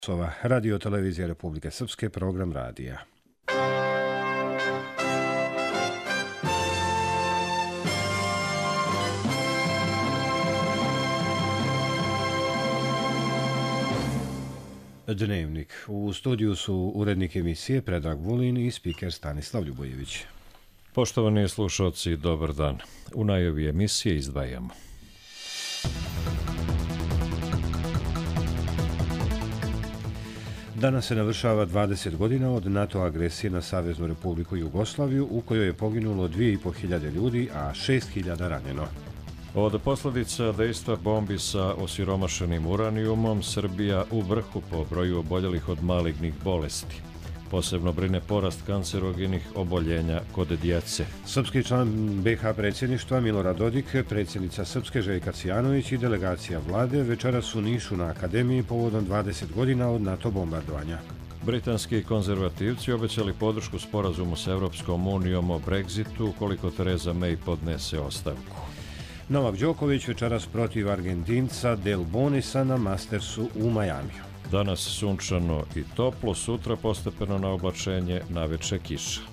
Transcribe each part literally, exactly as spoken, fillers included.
Sova, Radio televizija Republike Srpske, program radija. Dnevnik. U studiju su urednik emisije Predrag Vulin i spiker Stanislav Ljubojević. Poštovani slušalci, dobar dan. U najavi emisije izdvajamo. Danas se navršava dvadeset godina od NATO agresije na Saveznu Republiku Jugoslaviju, u kojoj je poginulo dvije i po hiljade ljudi, a šest hiljada ranjeno. Od posljedica dejstva bombi sa osiromašenim uranijumom, Srbija u vrhu po broju oboljelih od malignih bolesti. Posebno brine porast kancerogenih oboljenja kod djece. Srpski član be ha predsjedništva Milorad Dodik, predsjednica Srpske Željka Cijanović i delegacija vlade večeras u Nišu na Akademiji povodom dvadeset godina od NATO bombardovanja. Britanski konzervativci obećali podršku sporazumu s Evropskom unijom o Brexitu ukoliko Theresa May podnese ostavku. Novak Đoković večeras protiv Argentinca Del Bonisa na Mastersu u Majamiju. Danas sunčano i toplo, sutra postepeno na oblačenje, naveče kiša.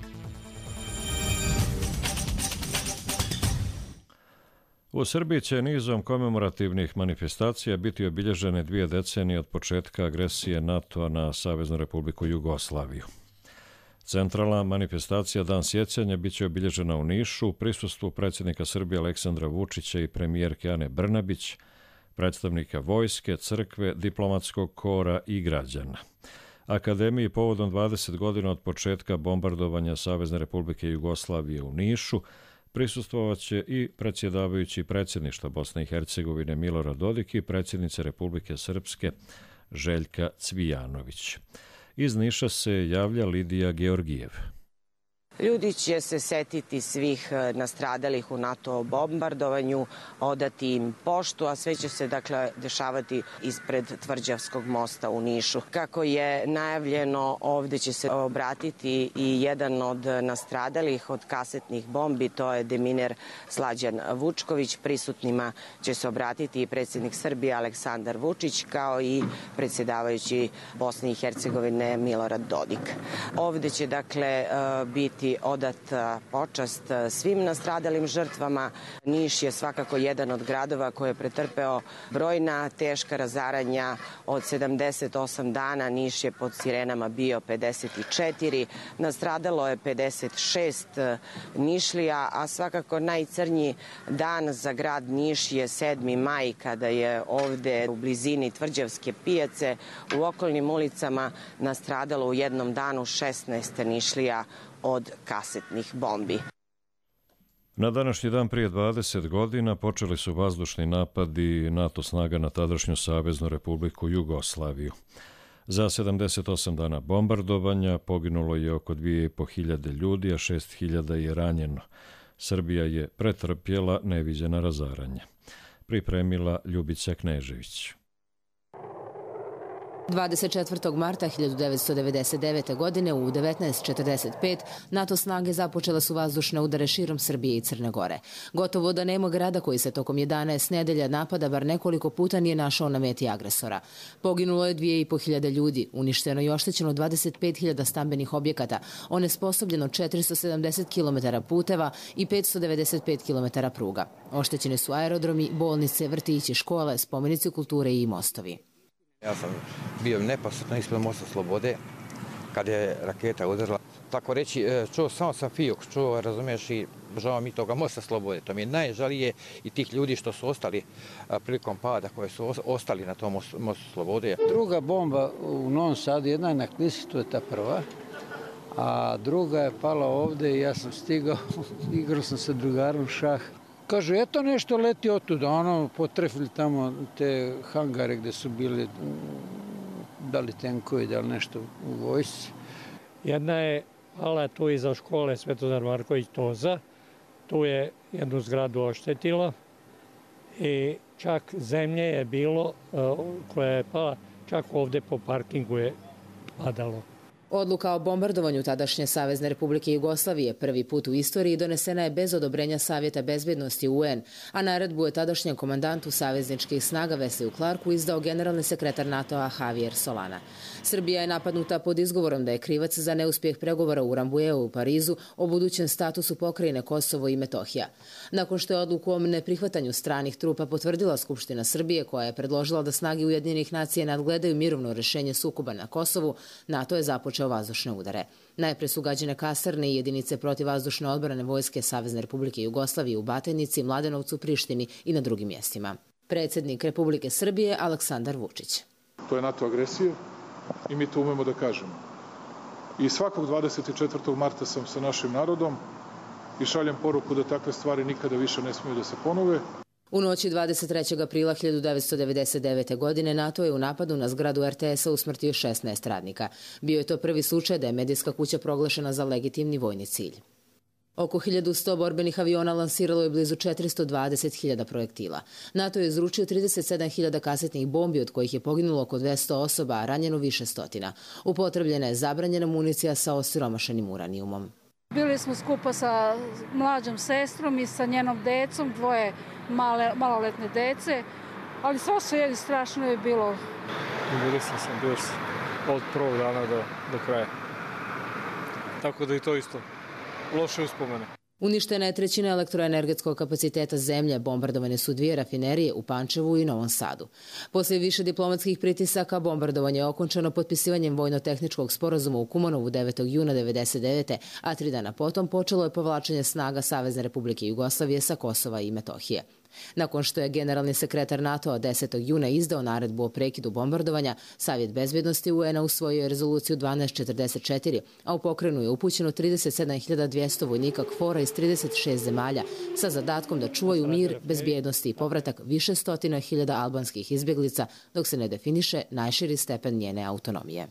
U Srbiji će nizom komemorativnih manifestacija biti obilježene dvije decenije od početka agresije NATO-a na Saveznu Republiku Jugoslaviju. Centralna manifestacija Dan sjećanja biće obilježena u Nišu u prisustvu predsjednika Srbije Aleksandra Vučića i premijerke Ane Brnabić, predstavnika vojske, crkve, diplomatskog kora i građana. Akademiji povodom dvadeset godina od početka bombardovanja Savezne Republike Jugoslavije u Nišu prisustvovaće i predsjedavajući predsjedništva Bosne i Hercegovine Milorad Dodik i predsjednice Republike Srpske Željka Cvijanović. Iz Niša se javlja Lidija Georgijev. Ljudi će se setiti svih nastradalih u NATO bombardovanju, odati im poštu, a sve će se dakle dešavati ispred Tvrđavskog mosta u Nišu. Kako je najavljeno, ovdje će se obratiti i jedan od nastradalih od kasetnih bombi, to je deminer Slađan Vučković. Prisutnima će se obratiti i predsjednik Srbije Aleksandar Vučić, kao i predsjedavajući Bosne i Hercegovine Milorad Dodik. Ovdje će dakle biti odat počast svim nastradalim žrtvama. Niš je svakako jedan od gradova koji je pretrpeo brojna teška razaranja. Od sedamdeset osam dana Niš je pod sirenama bio pedeset četiri, nastradalo je pedeset šest Nišlija, a svakako najcrnji dan za grad Niš je sedmi maj, kada je ovde u blizini Tvrđavske pijace u okolnim ulicama nastradalo u jednom danu šesnaest Nišlija od kasetnih bombi. Na današnji dan prije dvadeset godina počeli su vazdušni napadi NATO snaga na tadašnju Saveznu Republiku Jugoslaviju. Za sedamdeset osam dana bombardovanja poginulo je oko dvije i po hiljade ljudi, a šest hiljada je ranjeno. Srbija je pretrpjela neviđena razaranja. Pripremila Ljubica Knežević. dvadeset četvrtog marta hiljadu devetsto devedeset devete. godine u devetnaest četrdeset pet NATO snage započela su vazdušne udare širom Srbije i Crne Gore. Gotovo da nema grada koji se tokom jedanaest nedelja napada bar nekoliko puta nije našao na meti agresora. Poginulo je dvije i po hiljade ljudi, uništeno i oštećeno dvadeset pet hiljada stambenih objekata, onesposobljeno četiristo sedamdeset kilometara puteva i petsto devedeset pet kilometara pruga. Oštećeni su aerodromi, bolnice, vrtići, škole, spomenici kulture i mostovi. Ja sam bio neposredno ispred mosta Slobode kad je raketa udarila. Tako reći, čuo samo sam fijok, čuo, razumiješ, i žao mi toga mosta Slobode. To mi je najžalije i tih ljudi što su ostali prilikom pada, koji su ostali na tom mostu Slobode. Druga bomba u Novom Sadu, jedna je na Klisi, to je ta prva, a druga je pala ovde i ja sam stigao, igrao sam sa drugarom šah. Kaže, eto nešto leti otuda, ono, potrefili tamo te hangare gde su bili, da li tenkovi, da li nešto u vojsci. Jedna je pala tu iza škole Svetozar Marković Toza, tu je jednu zgradu oštetila i čak zemlje je bilo koja je pala, čak ovde po parkingu je padalo. Odluka o bombardovanju tadašnje Savezne Republike Jugoslavije prvi put u istoriji donesena je bez odobrenja Savjeta bezbednosti U N, a naredbu je tadašnjem komandantu savezničkih snaga Vesliju Clarku izdao generalni sekretar NATO-a Javier Solana. Srbija je napadnuta pod izgovorom da je krivac za neuspjeh pregovora u Rambujeu u Parizu o budućem statusu pokrajine Kosovo i Metohija. Nakon što je odluku o neprihvatanju stranih trupa potvrdila Skupština Srbije, koja je predložila da snage Ujedinjenih nacija nadgledaju mirovno rešenje sukoba na Kosovu, NATO je započeo vazdušne udare. Najpre su gađene kasarne i jedinice protivvazdušne odbrane vojske Savezne Republike Jugoslavije u Batajnici, Mladenovcu, Prištini i na drugim mjestima. Predsjednik Republike Srbije Aleksandar Vučić. To je NATO agresija i mi to umemo da kažemo. I svakog dvadeset četvrtog marta sam sa našim narodom i šaljem poruku da takve stvari nikada više ne smiju da se ponove. U noći dvadeset trećeg aprila hiljadu devetsto devedeset devete. godine NATO je u napadu na zgradu R T S-a usmrtio šesnaest radnika. Bio je to prvi slučaj da je medijska kuća proglašena za legitimni vojni cilj. Oko hiljadu sto borbenih aviona lansiralo je blizu četiristo dvadeset hiljada projektila. NATO je izručio trideset sedam hiljada kasetnih bombi, od kojih je poginulo oko dvesta osoba, a ranjeno više stotina. Upotrebljena je zabranjena municija sa osiromašenim uranijumom. Bili smo skupa sa mlađom sestrom i sa njenom decom, dvoje male, maloletne dece, ali sve sve je strašno je bilo. Bili sam sam bio od prvog dana do, do kraja. Tako da i to isto. Loše uspomene. Uništena je trećina elektroenergetskog kapaciteta zemlje, bombardovane su dvije rafinerije u Pančevu i Novom Sadu. Poslije više diplomatskih pritisaka, bombardovanje je okončano potpisivanjem vojno-tehničkog sporazuma u Kumanovu devetog juna devedeset devete. a tri dana potom počelo je povlačenje snaga Savezne Republike Jugoslavije sa Kosova i Metohije. Nakon što je generalni sekretar NATO-a desetog juna izdao naredbu o prekidu bombardovanja, Savjet bezbednosti U N-a usvojio je rezoluciju dvanaest četrdeset četiri, a u pokrenu je upućeno trideset sedam hiljada dvjesto vojnika KFOR-a iz trideset šest zemalja sa zadatkom da čuvaju mir, bezbjednosti i povratak više stotina hiljada albanskih izbjeglica, dok se ne definiše najširi stepen njene autonomije.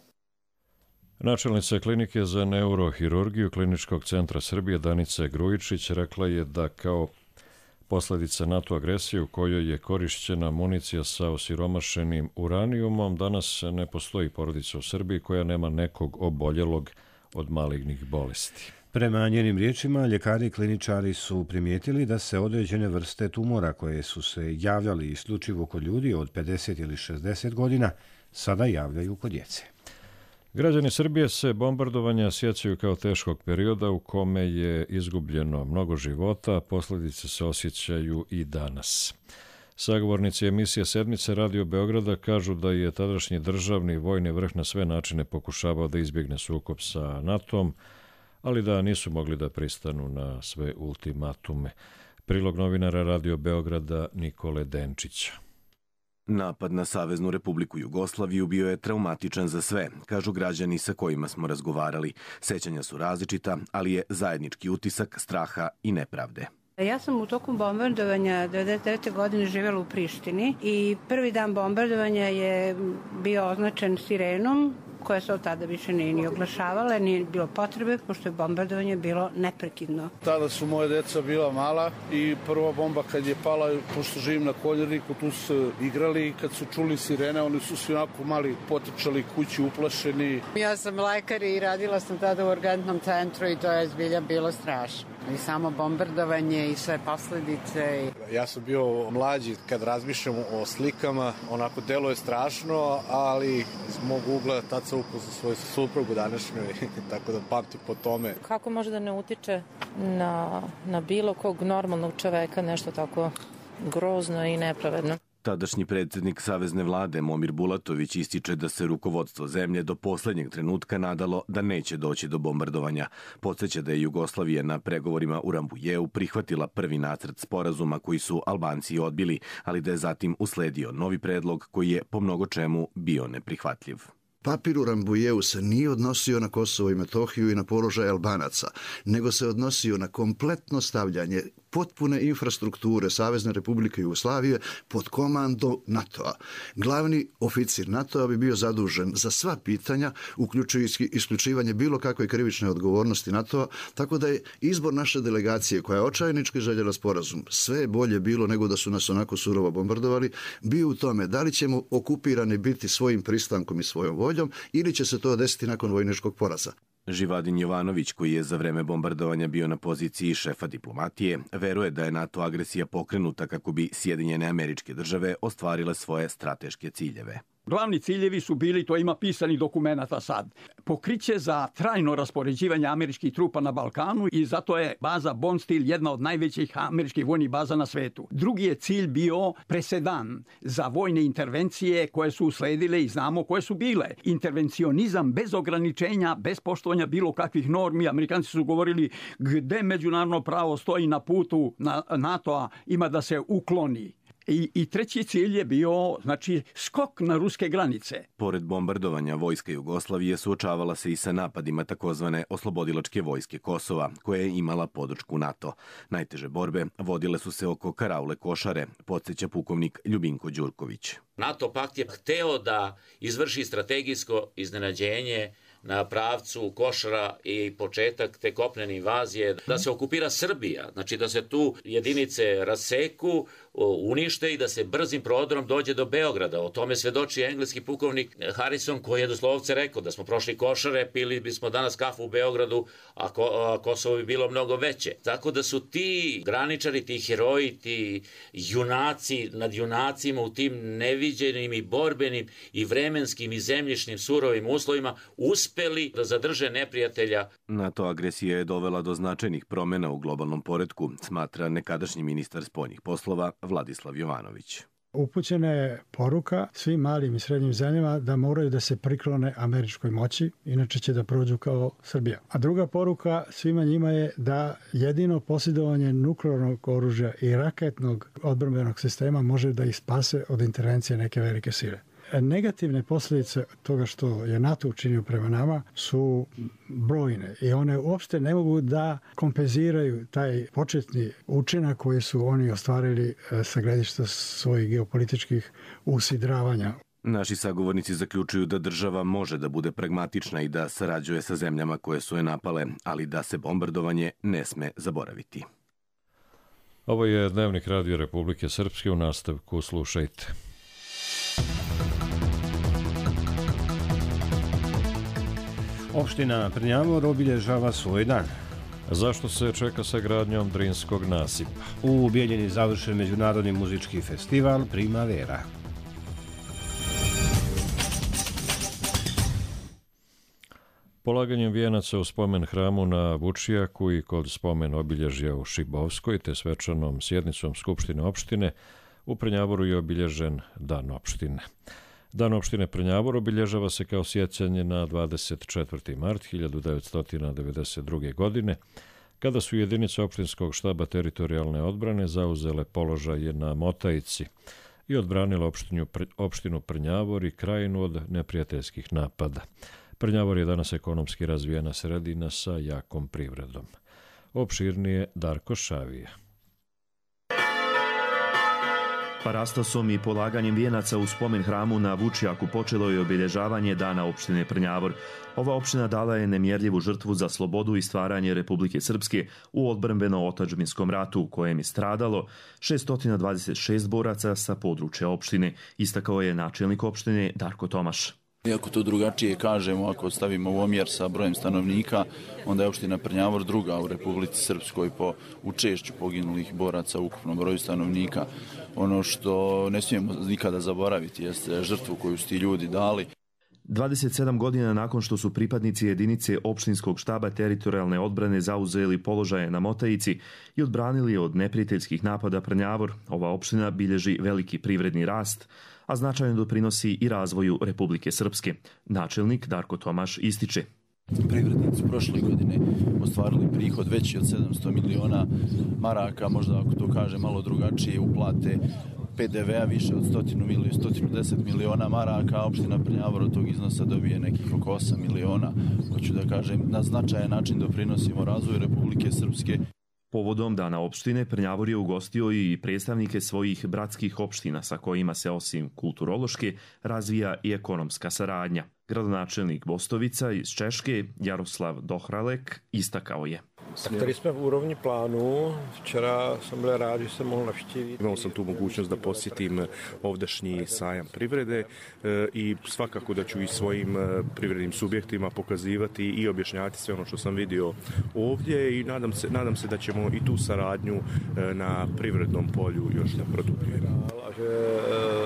Načelnica klinike za neurohirurgiju Kliničkog centra Srbije Danica Grujičić rekla je da kao posljedica NATO agresije u kojoj je korišćena municija sa osiromašenim uranijumom, danas ne postoji porodica u Srbiji koja nema nekog oboljelog od malignih bolesti. Prema njenim riječima, ljekari i kliničari su primijetili da se određene vrste tumora koje su se javljali isključivo kod ljudi od pedeset ili šezdeset godina sada javljaju kod djece. Građani Srbije se bombardovanja sjećaju kao teškog perioda u kome je izgubljeno mnogo života, a posljedice se osjećaju i danas. Sagovornici emisije Sedmice Radio Beograda kažu da je tadašnji državni vojni vrh na sve načine pokušavao da izbjegne sukob sa NATO-om, ali da nisu mogli da pristanu na sve ultimatume. Prilog novinara Radio Beograda Nikole Denčića. Napad na Saveznu Republiku Jugoslaviju bio je traumatičan za sve, kažu građani sa kojima smo razgovarali. Sećanja su različita, ali je zajednički utisak straha i nepravde. Ja sam u toku bombardovanja devedeset devete. godine živjela u Prištini i prvi dan bombardovanja je bio označen sirenom, koja se od tada više nije ni oglašavala, nije bilo potrebe, pošto je bombardovanje bilo neprekidno. Tada su moje deca bila mala i prva bomba kad je pala, pošto živim na Koljevniku, tu su igrali i kad su čuli sirene, oni su svi onako mali potrčali kući, uplašeni. Ja sam lekar i radila sam tada u urgentnom centru i to je zbilja bilo strašno. I samo bombardovanje i sve posljedice. Ja sam bio mlađi, kad razmišljam o slikama, onako delo je strašno, ali iz mog ugla tad sam upoznao svoju suprugu današnju, tako da pamtim po tome. Kako može da ne utiče na, na bilo kog normalnog čoveka nešto tako grozno i nepravedno? Tadašnji predsjednik Savezne vlade Momir Bulatović ističe da se rukovodstvo zemlje do posljednjeg trenutka nadalo da neće doći do bombardovanja. Podsjeća da je Jugoslavija na pregovorima u Rambujeu prihvatila prvi nacrt sporazuma koji su Albanci odbili, ali da je zatim usledio novi predlog koji je po mnogo čemu bio neprihvatljiv. Papir u Rambujeu se nije odnosio na Kosovo i Metohiju i na položaj Albanaca, nego se odnosio na kompletno stavljanje potpune infrastrukture Savezne Republike Jugoslavije pod komandom NATO-a. Glavni oficir NATO-a bi bio zadužen za sva pitanja, uključujući isključivanje bilo kakve krivične odgovornosti NATO-a, tako da je izbor naše delegacije, koja je očajnički željela sporazum, sve je bolje bilo nego da su nas onako surovo bombardovali, bio u tome da li ćemo okupirani biti svojim pristankom i svojom voljom ili će se to desiti nakon vojničkog poraza. Živadin Jovanović, koji je za vreme bombardovanja bio na poziciji šefa diplomatije, veruje da je NATO agresija pokrenuta kako bi Sjedinjene Američke Države ostvarile svoje strateške ciljeve. Glavni ciljevi su bili, to ima pisani dokumenata sad, pokriće za trajno raspoređivanje američkih trupa na Balkanu i zato je baza Bondsteel jedna od najvećih američkih vojnih baza na svetu. Drugi je cilj bio presedan za vojne intervencije koje su usledile i znamo koje su bile. Intervencionizam bez ograničenja, bez poštovanja bilo kakvih normi. Amerikanci su govorili gde međunarodno pravo stoji na putu na NATO-a ima da se ukloni. I, I treći cilj je bio, znači, skok na ruske granice. Pored bombardovanja, vojska Jugoslavije suočavala se i sa napadima takozvane oslobodilačke vojske Kosova, koja je imala podršku NATO. Najteže borbe vodile su se oko Karaule Košare, podsjeća pukovnik Ljubinko Đurković. NATO pakt je hteo da izvrši strategijsko iznenađenje na pravcu Košara i početak te kopnene invazije, da se okupira Srbija, znači da se tu jedinice raseku, unište i da se brzim prodorom dođe do Beograda. O tome svedoči engleski pukovnik Harrison, koji je doslovce rekao da smo prošli Košare, pili bismo danas kafu u Beogradu, a, Ko, a Kosovo bi bilo mnogo veće. Tako da su ti graničari, ti heroji, ti junaci nad junacima u tim neviđenim i borbenim i vremenskim i zemljišnim surovim uslovima uspeli da zadrže neprijatelja. NATO agresija je dovela do značajnih promjena u globalnom poretku, smatra nekadašnji ministar spoljnih poslova Vladislav Jovanović. Upućena je poruka svim malim i srednjim zemljama da moraju da se priklone američkoj moći, inače će da prođu kao Srbija. A druga poruka svima njima je da jedino posjedovanje nuklearnog oružja i raketnog odbrambenog sistema može da ih spase od intervencije neke velike sile. Negativne posljedice toga što je NATO učinio prema nama su brojne i one uopšte ne mogu da kompenziraju taj početni učinak koji su oni ostvarili sa gledišta svojih geopolitičkih usidravanja. Naši sagovornici zaključuju da država može da bude pragmatična i da sarađuje sa zemljama koje su je napale, ali da se bombardovanje ne sme zaboraviti. Ovo je Dnevnik Radio Republike Srpske, u nastavku slušajte. Opština Prnjavor obilježava svoj dan. Zašto se čeka sa gradnjom Drinskog nasipa? U Bijeljini završen međunarodni muzički festival Primavera. Polaganjem vijenaca u spomen hramu na Vučijaku i kod spomen obilježja u Šibovskoj te svečanom sjednicom Skupštine opštine u Prnjavoru je obilježen Dan opštine. Dan opštine Prnjavor obilježava se kao sjećanje na dvadeset četvrti mart hiljadu devetsto devedeset druge. godine, kada su jedinice opštinskog štaba teritorijalne odbrane zauzele položaje na Motajici i odbranile opštinu, opštinu Prnjavor i krajinu od neprijateljskih napada. Prnjavor je danas ekonomski razvijena sredina sa jakom privredom. Opširnije Darko Šavija. Parastosom i polaganjem vijenaca u spomen hramu na Vučijaku počelo je obilježavanje Dana opštine Prnjavor. Ova opština dala je nemjerljivu žrtvu za slobodu i stvaranje Republike Srpske u odbrambeno-otadžbinskom ratu u kojem je stradalo šesto dvadeset šest boraca sa područja opštine, istakao je načelnik opštine Darko Tomaš. Iako to drugačije kažemo, ako stavimo u omjer sa brojem stanovnika, onda je opština Prnjavor druga u Republici Srpskoj po učešću poginulih boraca u ukupnom broju stanovnika. Ono što ne smijemo nikada zaboraviti jeste žrtvu koju su ti ljudi dali. dvadeset sedam godina nakon što su pripadnici jedinice opštinskog štaba teritorijalne odbrane zauzeli položaje na Motajici i odbranili od neprijateljskih napada Prnjavor, ova opština bilježi veliki privredni rast, a značajno doprinosi i razvoju Republike Srpske. Načelnik Darko Tomaš ističe. Privrednici prošle godine ostvarili prihod veći od sedamsto miliona maraka, možda ako to kaže malo drugačije, uplate P D V-a više od sto deset miliona maraka, a opština Prnjavor od tog iznosa dobije nekih oko osam miliona. Hoću da kažem, na značajan način doprinosimo razvoju Republike Srpske. Povodom Dana opštine, Prnjavor je ugostio i predstavnike svojih bratskih opština sa kojima se osim kulturološke razvija i ekonomska saradnja. Gradonačelnik Bostovica iz Češke, Jaroslav Dohralek, istakao je. Tak tady jsme v úrovni plánu. Včera jsem byl rád, že jsem mohl navštívit. Imao sam tu mogućnost da posjetim ovdašnji sajam privrede i svakako da ću i svojim privrednim subjektima pokazivati i objašnjavati sve ono što sam vidio ovdje i nadam se, nadam se da ćemo i tu saradnju na privrednom polju još da produbljujemo. A že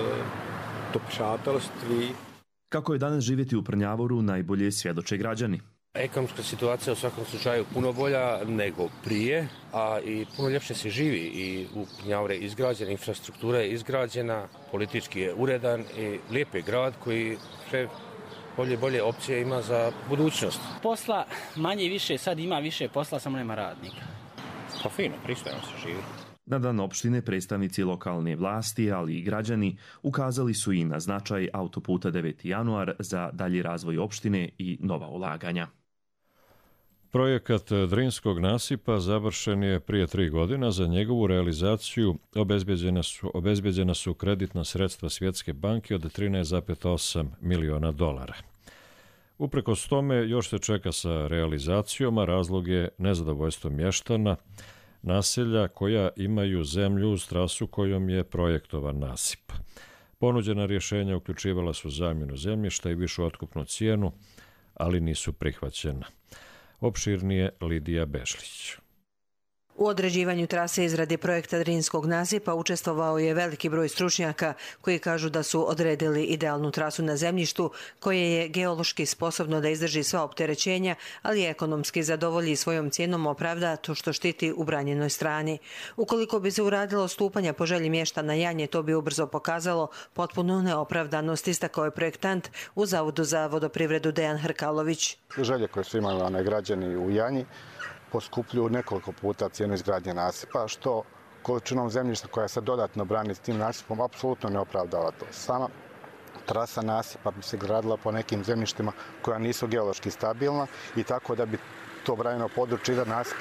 to přátelství. Kako je danas živjeti u Prnjavoru najbolje svjedoče građani. Ekonomska situacija u svakom slučaju puno bolja nego prije, a i puno ljepše se živi i u Prnjavoru je izgrađena, infrastruktura je izgrađena, politički je uredan i lijep je grad koji sve bolje i bolje opcije ima za budućnost. Posla manje i više, sad ima više posla, samo nema radnika. Pa fino, pristojno se živi. Na Dan opštine predstavnici lokalne vlasti, ali i građani, ukazali su i na značaj autoputa deveti januar za dalji razvoj opštine i nova ulaganja. Projekat Drinskog nasipa završen je prije tri godina. Za njegovu realizaciju obezbeđena su, obezbeđena su kreditna sredstva Svjetske banke od trinaest zarez osam miliona dolara. Uprkos tome još se čeka sa realizacijom, a razlog je nezadovoljstvo mještana naselja koja imaju zemlju uz trasu kojom je projektovan nasip. Ponuđena rješenja uključivala su zamjenu zemljišta i višu otkupnu cijenu, ali nisu prihvaćena. Opširnije Lidija Bešlić. U određivanju trase izrade projekta Drinskog nasipa učestvovao je veliki broj stručnjaka koji kažu da su odredili idealnu trasu na zemljištu koje je geološki sposobno da izdrži sva opterećenja, ali ekonomski zadovolji svojom cijenom opravda to što štiti u branjenoj strani. Ukoliko bi se uradilo stupanja po želji mještana Janje, to bi ubrzo pokazalo potpunu neopravdanost, istakao je projektant u Zavodu za vodoprivredu Dejan Hrkalović. Želje koje su imali građani u Janji poskupljuju nekoliko puta cijenu izgradnje nasipa, što količinom zemljišta koja se dodatno brani s tim nasipom apsolutno ne opravdava to. Sama trasa nasipa bi se gradila po nekim zemljištima koja nisu geološki stabilna i tako da bi to branjeno područje iza nasipa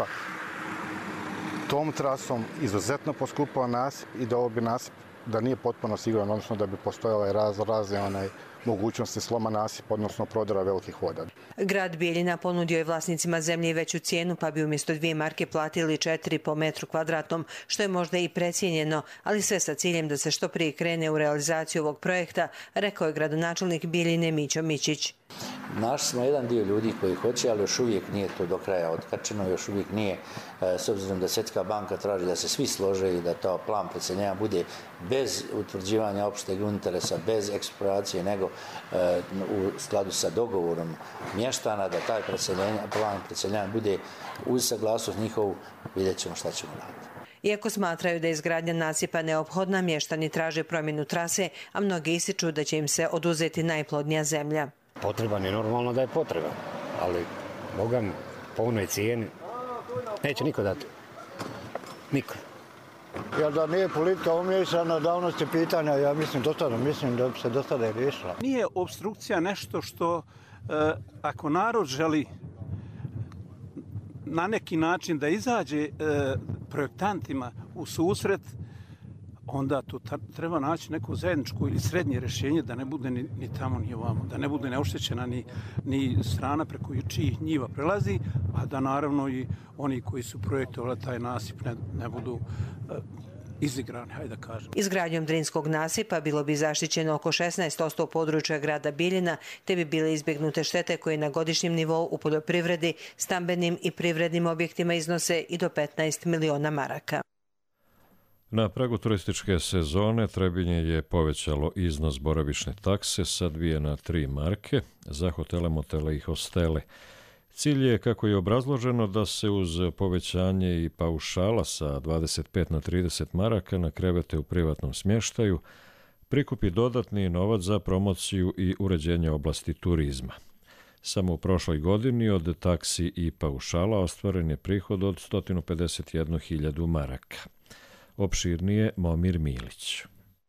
tom trasom izuzetno poskupao nasip i da ovo bi nasip da nije potpuno siguran, odnosno da bi postojale raz, razne onaj mogućnosti sloma nasipa, odnosno prodora velikih voda. Grad Bijeljina ponudio je vlasnicima zemlje i veću cijenu, pa bi umjesto dvije marke platili četiri po metru kvadratnom, što je možda i precijenjeno, ali sve sa ciljem da se što prije krene u realizaciju ovog projekta, rekao je gradonačelnik Bijeljine Mićo Mićić. Naš smo jedan dio ljudi koji hoće, ali još uvijek nije to do kraja otkačeno, još uvijek nije, s obzirom da Svjetska banka traži da se svi slože i da to plan preseljenja bude bez utvrđivanja opšteg interesa, bez eksploracije, nego u skladu sa dogovorom mještana, da taj plan preseljenja bude uz saglasnost njihovu, vidjet ćemo šta ćemo raditi. Iako smatraju da je izgradnja nasipa neophodna, mještani traže promjenu trase, a mnogi ističu da će im se oduzeti najplodnija zemlja. Potreban je normalno da je potreban, ali Boga mi, po onoj cijeni neće niko dati. Niko. Jer da nije politika umiješana, davnosti pitanja, ja mislim dosta, mislim da bi se dosta da je riješila. Nije obstrukcija nešto što, eh, ako narod želi na neki način da izađe eh, projektantima u susret, onda tu treba naći neko zajedničko ili srednje rješenje da ne bude ni, ni tamo ni ovamo, da ne bude neoštećena ni, ni strana preko čijih njiva prelazi, a da naravno i oni koji su projektovali taj nasip ne, ne budu uh, izigrani, hajde da kažem. Izgradnjom Drinskog nasipa bilo bi zaštićeno oko šesnaest posto područja grada Bijeljina, te bi bile izbjegnute štete koje na godišnjem nivou u poljoprivredi, stambenim i privrednim objektima iznose i do petnaest miliona maraka. Na pragu turističke sezone Trebinje je povećalo iznos boravišne takse sa dvije na tri marke za hotele, motele i hostele. Cilj je, kako je obrazloženo, da se uz povećanje i paušala sa dvadeset pet na trideset maraka na krevete u privatnom smještaju prikupi dodatni novac za promociju i uređenje oblasti turizma. Samo u prošloj godini od taksi i paušala ostvaren je prihod od sto pedeset jednu hiljadu maraka. Opširnije Momir Milić.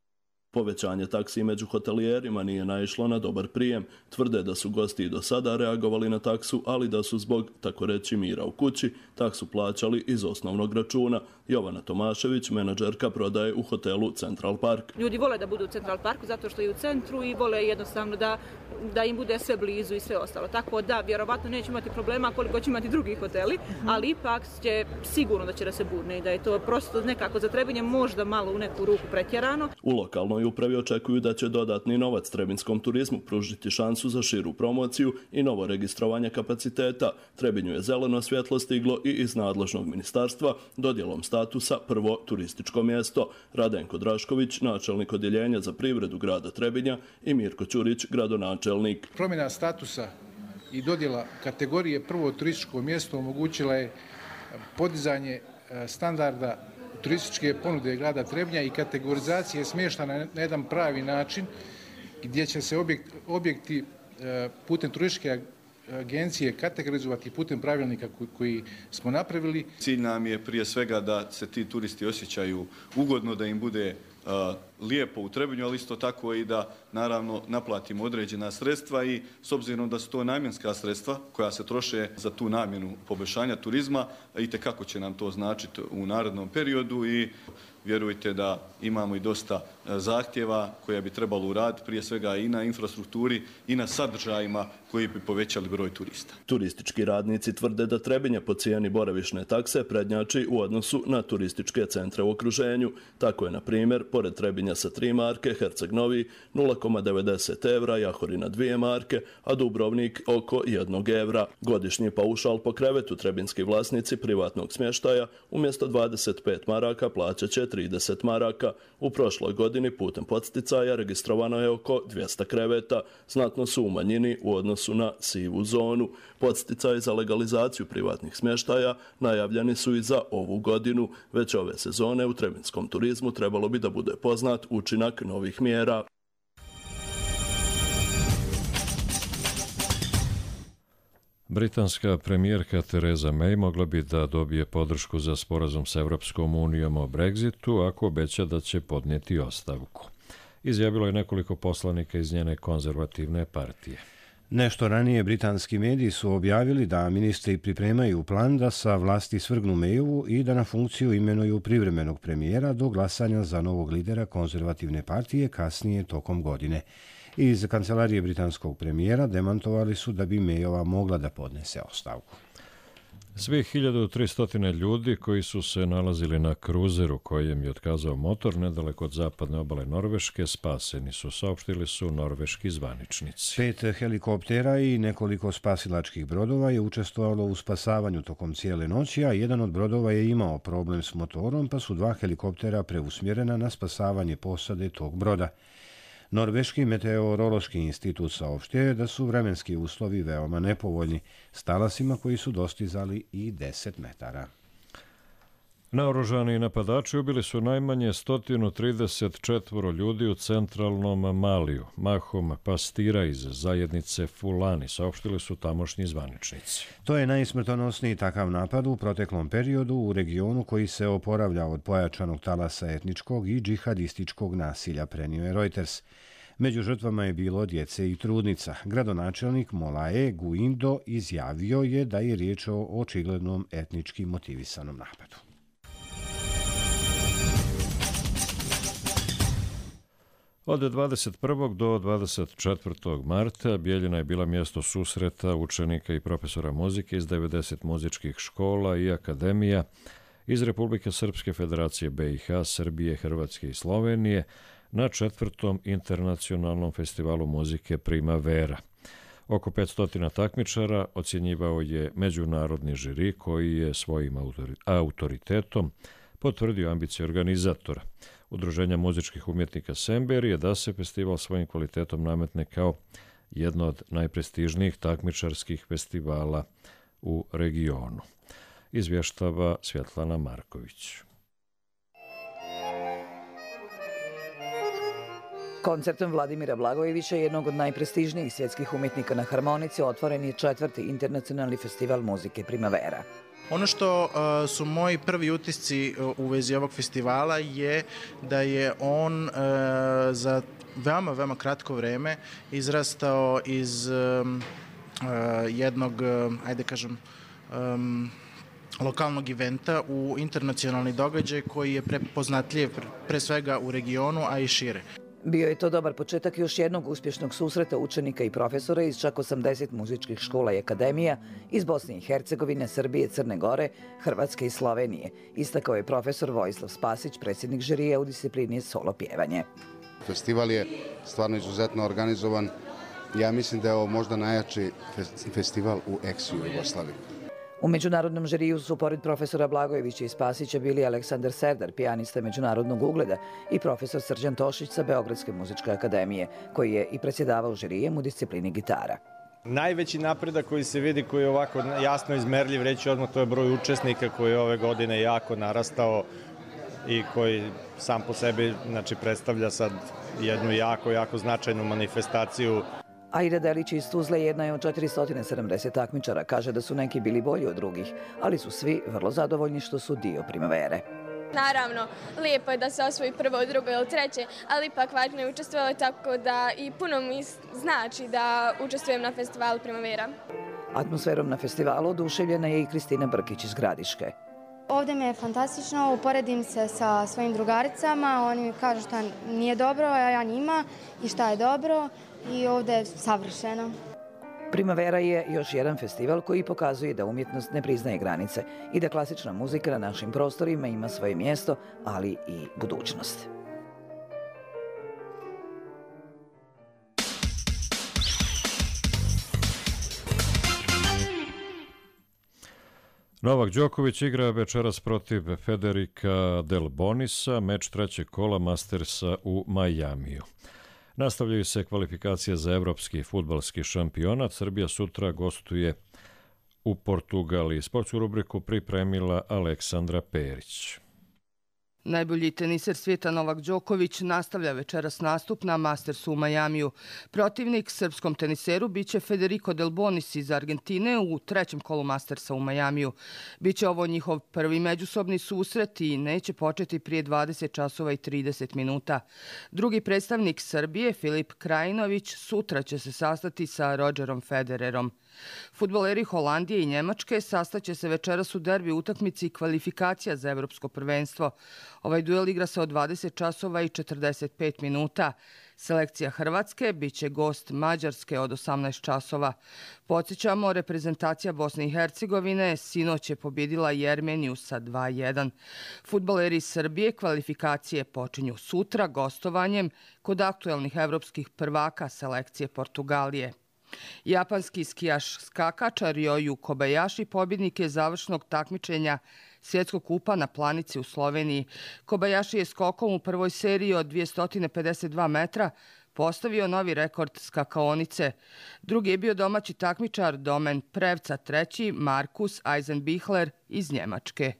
Povećanje taksi među hotelijerima nije naišlo na dobar prijem. Tvrde da su gosti i do sada reagovali na taksu, ali da su zbog, tako reći, mira u kući, taksu plaćali iz osnovnog računa. Jovana Tomašević, menadžerka prodaje u hotelu Central Park. Ljudi vole da budu u Central Parku zato što je u centru i vole jednostavno da, da im bude sve blizu i sve ostalo. Tako da, vjerovatno neće imati problema koliko će imati drugi hoteli, ali ipak će sigurno da će da se budne i da je to prosto nekako za Trebinje možda malo u neku ruku pretjerano. U lokalnoj upravi očekuju da će dodatni novac trebinskom turizmu pružiti šansu za širu promociju i novo registrovanje kapaciteta. Trebinju je zeleno svjetlo stiglo i iz nadležnog ministarstva dodjelom statusa prvo turističko mjesto. Radenko Drašković, načelnik odjeljenja za privredu grada Trebinja, i Mirko Ćurić, gradonačelnik. Promjena statusa i dodjela kategorije prvo turističko mjesto omogućila je podizanje standarda turističke ponude grada Trebinja i kategorizacije smještana na jedan pravi način gdje će se objekt, objekti putem turističke agencije kategorizovati putem pravilnika koji smo napravili. Cilj nam je prije svega da se ti turisti osjećaju ugodno, da im bude lijepo u Trebinju, ali isto tako i da naravno naplatimo određena sredstva i s obzirom da su to namjenska sredstva koja se troše za tu namjenu poboljšanja turizma, itekako će nam to značiti u narednom periodu i vjerujte da imamo i dosta zahtjeva koja bi trebalo uraditi, prije svega i na infrastrukturi i na sadržajima koji bi povećali broj turista. Turistički radnici tvrde da Trebinje po cijeni boravišne takse prednjači u odnosu na turističke centre u okruženju. Tako je, na primjer, pored Trebinja sa tri marke, Herceg Novi nula zarez devedeset evra, Jahorina dvije marke, a Dubrovnik oko jednog evra. Godišnji paušal po krevetu trebinski vlasnici privatnog smještaja umjesto dvadeset pet maraka plaćat će trideset maraka. U prošloj godini putem podsticaja registrovano je oko dvjesto kreveta, znatno su u manjini u odnosu na sivu zonu. Podsticaj za legalizaciju privatnih smještaja najavljeni su i za ovu godinu. Već ove sezone u trebinskom turizmu trebalo bi da bude poznat učinak novih mjera. Britanska premijerka Theresa May mogla bi da dobije podršku za sporazum s Evropskom unijom o Brexitu ako obeća da će podnijeti ostavku. Izjavilo je nekoliko poslanika iz njene konzervativne partije. Nešto ranije britanski mediji su objavili da ministri pripremaju plan da sa vlasti svrgnu Mayovu i da na funkciju imenuju privremenog premijera do glasanja za novog lidera konzervativne partije kasnije tokom godine. Iz kancelarije britanskog premijera demantovali su da bi Mayova mogla da podnese ostavku. Svih hiljadu tristo ljudi koji su se nalazili na kruzeru kojem je otkazao motor nedaleko od zapadne obale Norveške spaseni su, saopštili su norveški zvaničnici. Pet helikoptera i nekoliko spasilačkih brodova je učestvovalo u spasavanju tokom cijele noći, a jedan od brodova je imao problem s motorom, pa su dva helikoptera preusmjerena na spasavanje posade tog broda. Norveški meteorološki institut saopštio je da su vremenski uslovi veoma nepovoljni, s talasima koji su dostizali i deset metara. Naoružani napadači ubili su najmanje sto trideset četiri ljudi u centralnom Maliju, mahom pastira iz zajednice Fulani, saopštili su tamošnji zvaničnici. To je najsmrtonosniji takav napad u proteklom periodu u regionu koji se oporavlja od pojačanog talasa etničkog i džihadističkog nasilja, prenio je Reuters. Među žrtvama je bilo djece i trudnica. Gradonačelnik Molae Guindo izjavio je da je riječ o očiglednom etnički motivisanom napadu. Od dvadeset prvog do dvadeset četvrtog marta Bijeljina je bila mjesto susreta učenika i profesora muzike iz devedeset muzičkih škola i akademija iz Republike Srpske, Federacije B i H, Srbije, Hrvatske i Slovenije na četvrtom internacionalnom festivalu muzike Primavera. Oko petsto takmičara ocjenjivao je međunarodni žiri koji je svojim autoritetom potvrdio ambicije organizatora. Udruženja muzičkih umjetnika Sember je da se festival svojim kvalitetom nametne kao jedno od najprestižnijih takmičarskih festivala u regionu. Izvještava Svjetlana Marković. Koncertom Vladimira Blagojevića, jednog od najprestižnijih svjetskih umjetnika na harmonici, otvoren je četvrti internacionalni festival muzike Primavera. Ono što uh, su moji prvi utisci u vezi ovog festivala je da je on uh, za veoma, veoma kratko vreme izrastao iz um, uh, jednog, uh, ajde kažem, um, lokalnog eventa u internacionalni događaj koji je prepoznatljiv pre svega u regionu, a i šire. Bio je to dobar početak još jednog uspješnog susreta učenika i profesora iz čak osamdeset muzičkih škola i akademija iz Bosne i Hercegovine, Srbije, Crne Gore, Hrvatske i Slovenije, istakao je profesor Vojislav Spasić, predsjednik žirija u disciplini solo pjevanje. Festival je stvarno izuzetno organizovan. Ja mislim da je ovo možda najjači festival u ex-Jugoslaviji. U međunarodnom žiriju su pored profesora Blagojevića i Spasića bili Aleksandar Serdar, pijanista međunarodnog ugleda, i profesor Srđan Tošić sa Beogradske muzičke akademije, koji je i predsjedavao žirijem u disciplini gitara. Najveći napredak koji se vidi, koji je ovako jasno izmerljiv, reći odmah, to je broj učesnika koji je ove godine jako narastao i koji sam po sebi, znači, predstavlja sad jednu jako, jako značajnu manifestaciju. Aida Delić iz Tuzle jedna je od četiristo sedamdeset takmičara. Kaže da su neki bili bolji od drugih, ali su svi vrlo zadovoljni što su dio Primavere. Naravno, lijepo je da se osvoji prvo, drugo ili treće, ali ipak važno je učestvovati, tako da i puno mi znači da učestvujem na festivalu Primavera. Atmosferom na festivalu oduševljena je i Kristina Brkić iz Gradiške. Ovdje mi je fantastično, uporedim se sa svojim drugaricama, oni mi kažu šta nije dobro, a ja njima, i šta je dobro, i ovdje je savršeno. Primavera je još jedan festival koji pokazuje da umjetnost ne priznaje granice i da klasična muzika na našim prostorima ima svoje mjesto, ali i budućnost. Novak Đoković igra večeras protiv Federika Del Bonisa, meč trećeg kola Mastersa u Majamiju. Nastavljaju se kvalifikacije za evropski fudbalski šampionat. Srbija sutra gostuje u Portugaliji. Sportsku rubriku pripremila Aleksandra Perić. Najbolji teniser svijeta Novak Đoković nastavlja večeras nastup na Mastersu u Majamiju. Protivnik srpskom teniseru biće Federico Del Bonis iz Argentine u trećem kolu Mastersa u Majamiju. Biće ovo njihov prvi međusobni susret i neće početi prije dvadeset časova i trideset minuta. Drugi predstavnik Srbije, Filip Krajinović, sutra će se sastati sa Rogerom Federerom. Fudbaleri Holandije i Njemačke sastaće se večeras u derbi utakmici kvalifikacija za evropsko prvenstvo. Ovaj duel igra se od dvadeset časova i četrdeset pet minuta. Selekcija Hrvatske biće gost Mađarske od osamnaest časova. Podsjećamo, reprezentacija Bosne i Hercegovine sinoć je pobjedila Jermeniju sa dva jedan. Fudbaleri Srbije kvalifikacije počinju sutra gostovanjem kod aktuelnih evropskih prvaka selekcije Portugalije. Japanski skijaš skakač Ryoyu Kobayashi pobjednik je završnog takmičenja svjetskog kupa na planici u Sloveniji. Kobayashi je skokom u prvoj seriji od dvjesto pedeset dva metra postavio novi rekord skakaonice. Drugi je bio domaći takmičar Domen Prevca, treći Markus Eisenbichler iz Njemačke.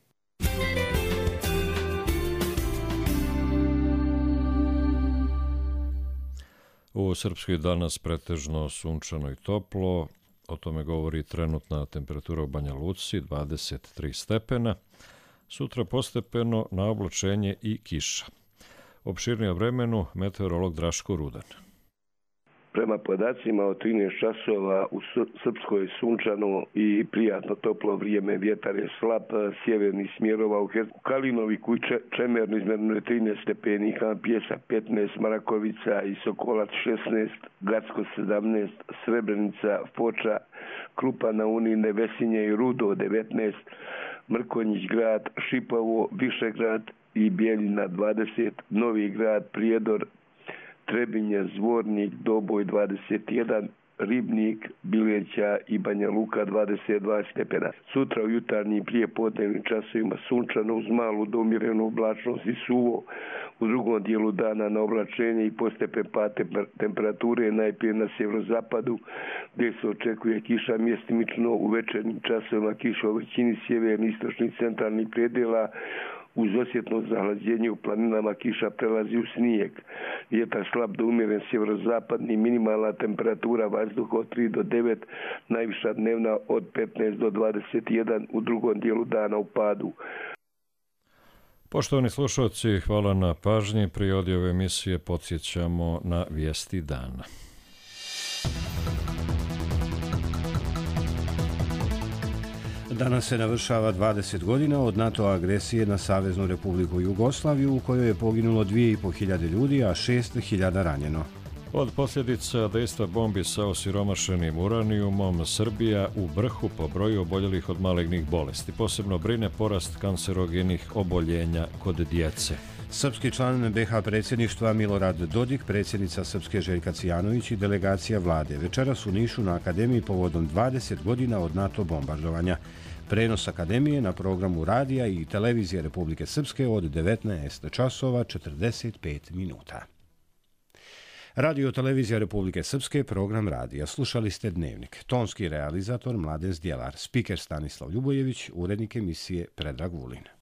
U Srpskoj danas pretežno sunčano i toplo, o tome govori trenutna temperatura u Banja Luci, dvadeset tri stepena. Sutra postepeno na oblačenje i kiša. Opširnije o vremenu meteorolog Draško Rudan. Prema podacima od trinaest časova u Srpskoj sunčano i prijatno toplo vrijeme, vjetar je slab sjevernih smjerova u Kalinoviku i Čemernu izmjerno je trinaest stepeni, Kampijesa petnaest, Marakovica i Sokolac šesnaest, Gacko sedamnaest, Srebrenica, Foča, Krupa na Unine, Vesinje i Rudo devetnaest, Mrkonjić grad, Šipovo, Višegrad i Bijeljina dvadeset, Novi grad, Prijedor, Trebinje, Zvornik, Doboj dvadeset jedan, Ribnik, Bileća i Banja Luka dvadeset dva stepena. Sutra u jutarnjim prijepodnevnim časovima sunčano uz malu do umjerenu oblačnost i suvo. U drugom dijelu dana na oblačenje i postepen pad temperature najprije na sjeverozapadu gdje se očekuje kiša mjestimično, u večernjim časovima kiša u većini sjevernih, istočnih, centralnih predjela. uz osjetno zahlađenje u planinama kiša prelazi u snijeg. Vjetar slab do umjeren sjeverozapadni, minimalna temperatura vazduha od tri do devet, najviša dnevna od petnaest do dvadeset jedan, u drugom dijelu dana u padu. Poštovani slušalci, hvala na pažnji. Prije odjave emisije podsjećamo na vijesti dana. Danas se navršava dvadeset godina od NATO agresije na Saveznu Republiku Jugoslaviju, u kojoj je poginulo dvije i po hiljade ljudi, a šest hiljada ranjeno. Od posljedica dejstva bombi sa osiromašenim uranijumom, Srbija u vrhu po broju oboljelih od malignih bolesti. Posebno brine porast kancerogenih oboljenja kod djece. Srpski član be ha predsjedništva Milorad Dodik, predsjednica Srpske Željka Cijanović i delegacija vlade večeras u Nišu na Akademiji povodom dvadeset godina od NATO bombardovanja. Prenos Akademije na programu radija i televizije Republike Srpske od devetnaest časova četrdeset pet minuta. Radio televizija Republike Srpske, program radija. Slušali ste Dnevnik. Tonski realizator Mladen Zdjelar, spiker Stanislav Ljubojević, urednik emisije Predrag Vulin.